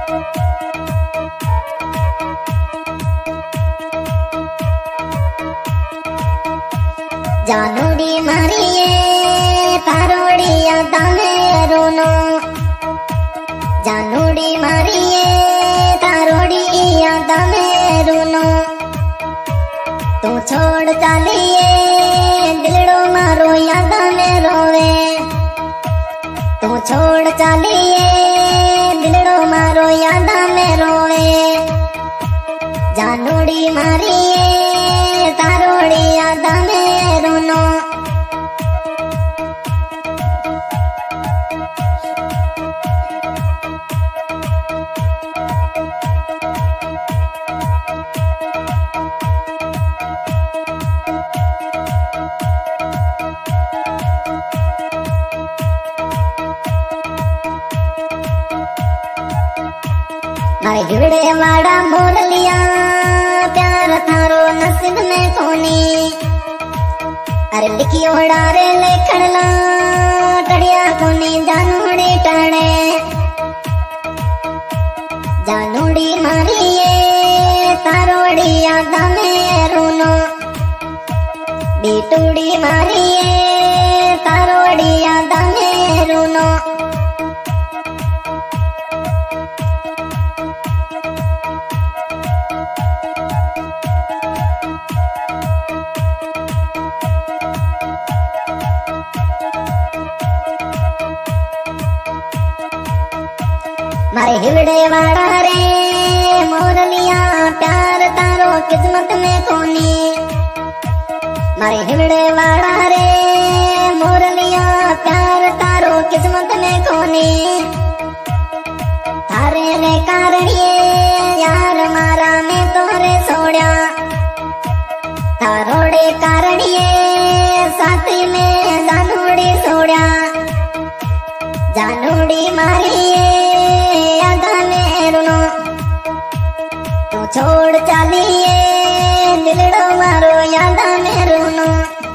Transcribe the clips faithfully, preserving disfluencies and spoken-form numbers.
जानोड़ी मारिए तारोड़ी याद में रोनो, जानोड़ी मारिए तारोड़ी याद में रोनो। तू छोड़ चालिए दिलड़ो मारो याद में रोवे, तू छोड़ चालिए दिलड़ो मारो याद में रोवे। जानोड़ी मारिए तारोड़ी याद में रोनो। मारे हिवड़े वाड़ा मोर लिया प्यार थारो नसीब में कोनी। अरे लिखियो डारे लेखड़ला टड़िया कोनी जानूड़ी टाणे। जानूड़ी मारिए तारोड़ी याद में रोनो, बीटूड़ी मारिए तारोड़ी याद में रोनो। मारे हिवड़े वाड़ा रे मोर लिया प्यार तारो किस्मत में कोनी। मारे हिवड़े वाड़ा रे मोर लिया प्यार तारो किस्मत में कोनी। थारे रे कारणिए यार मारा में तोरे सोड़ा, तारोड़े कारणिए साथी में जानूड़ी सोड़ा। जानूड़ी मारिए छोड़ चालिए दिलड़ो मारो याद में रोनो।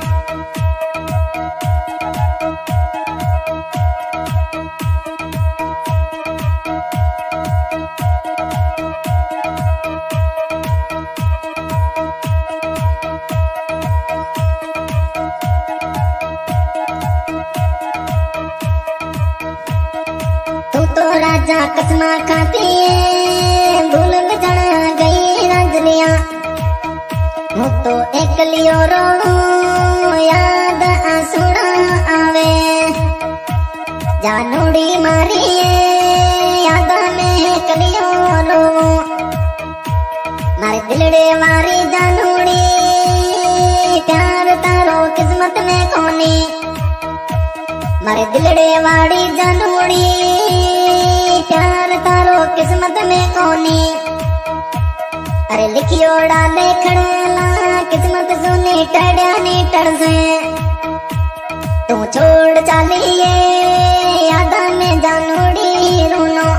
तू तो राजा कसमा खाती भूल बिछड़ गई रजनिया। हूँ तो एक लियो रो याद आंसुड़ा आवे। जानूड़ी मारिए याद में कलियो रो, मारे दिलड़े मारी जानूड़ी प्यार तारो किस्मत में कोनी। मारे दिलड़े वाड़ी जानूड़ी प्यार तारो किस्मत में कोनी। अरे लिखियो डाले खड़ेला किस्मत सुनी टड़िया नी टड़ से। तू छोड़ चालिए याद में जानूड़ी रोनो।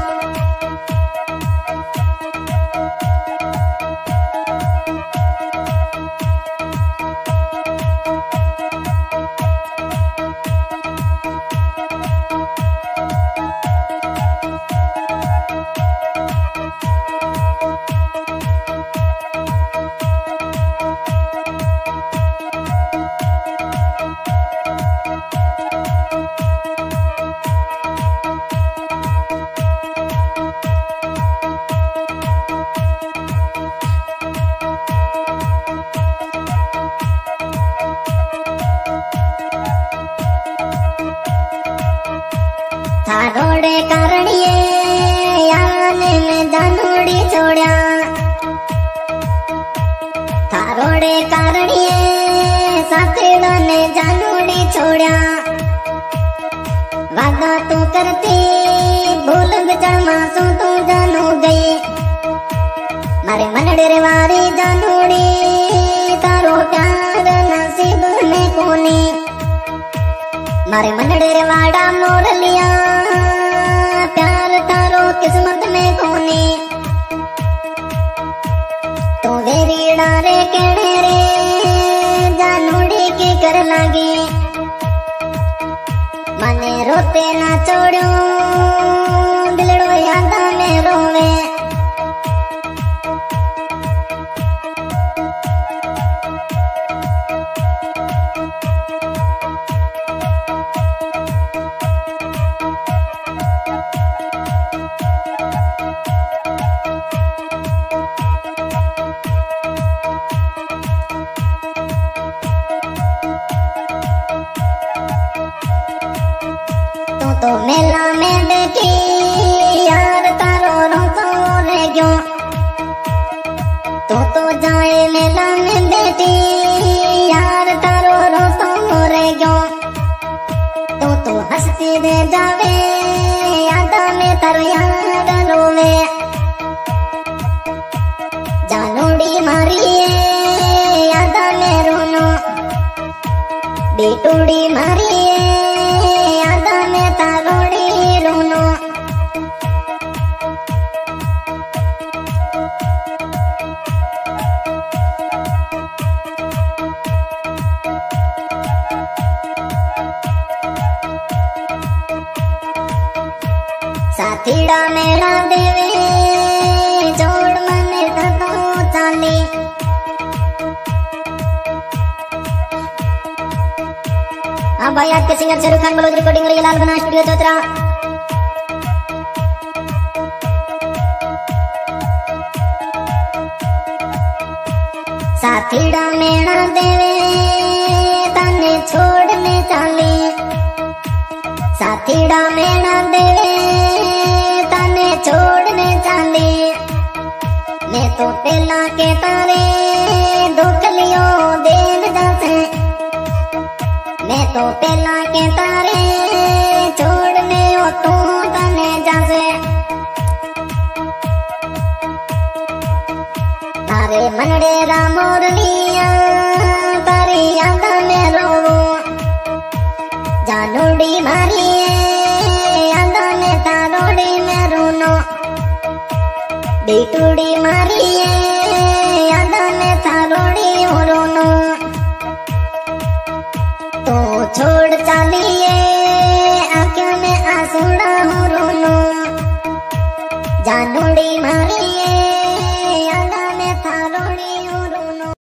थारोड़े कारणिए याने में जानूड़ी छोड़ा, थारोड़े कारणिए साथीड़ों ने जानूड़ी छोड़ा। वादा तू करती भूल बिछड़ मासू तू जानू गई। मारे मनड़े रे वारी जानूड़ी तारो प्यार नसीब में कोनी। मारे मनड़े रे वाड़ा मोर लिया प्यार तारो किस्मत में कोनी। तू वेरी डारे केड़े रे जानूड़ी की कर लागी। मने रोते ना छोड़ू दिलड़ो याद में रोवे। सीधे जावे याद में तारो याद रोवे जानोड़ी मारी याद में रोनो बेटूड़ी मारी याद में तारोड़ी रोनो साथीड़ा मेरा देवे जोड़ मने तो चाली हाँ भाई आज के सिंगर शाहरुख खान बलोच रिकॉर्डिंग रही लाल बना स्टूडियो चौथरा साथीड़ा मेरा देवे तने छोड़ने चाली साथीड़ा मेरा देवे तने छोड़ने चाली मैं तो पहला के तारे दुख लियो देव जासे मैं तो पहला के तारे छोड़ने ओ तू तने जासे तारे मनडे रामोरलिया तारी याद में रोवो जानोड़ी मारी याद में तारोड़ी में रोनो बेटूड़ी मारी याद में तारोड़ी रोनो तो छोड़ चालिए आँखों में आंसुड़ा हो रोनो जानोड़ी मारी